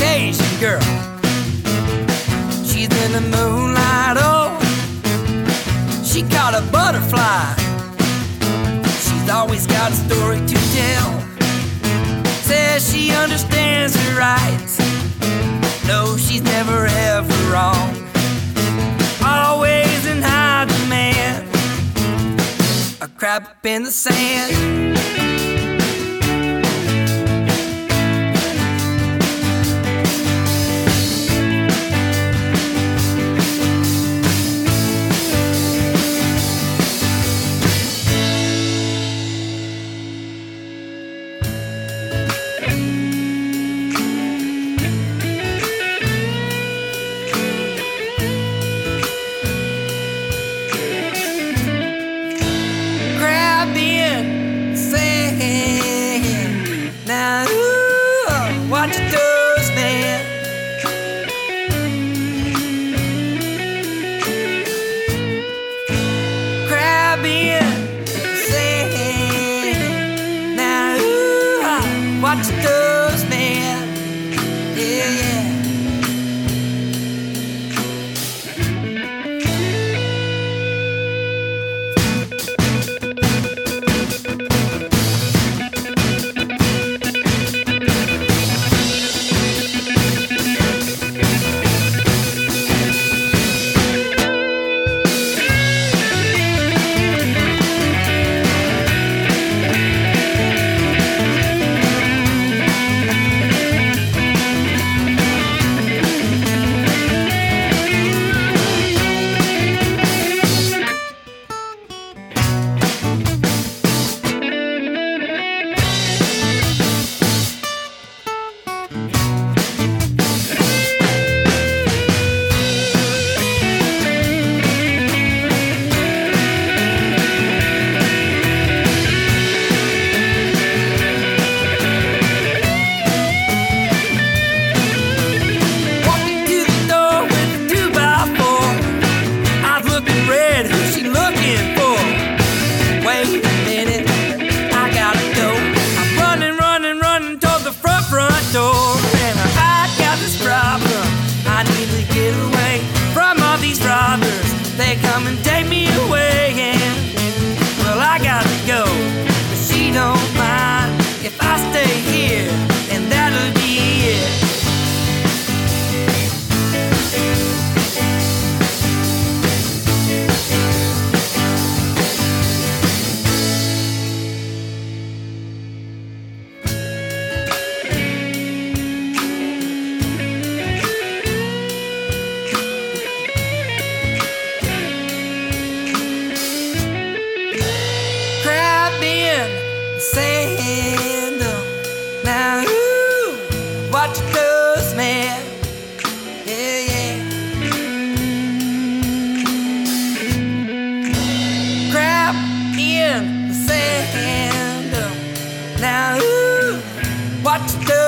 Caucasian girl. She's in the moonlight, oh, she caught a butterfly. She's always got a story to tell. Says she understands her rights. No, she's never ever wrong. Always in high demand. A crab up in the sand. Now, ooh, what you does, man? Crab in sand. Now, ooh, what you does, man? Yeah, yeah. Door, and I got this problem. I need to get away from all these robbers. They come and take me away, and well, I gotta go, but she don't mind if I stay here, and that'll be it. Sand. Now, ooh, what you does, man? Yeah, yeah. Crab in the sand. Now, ooh, what you does?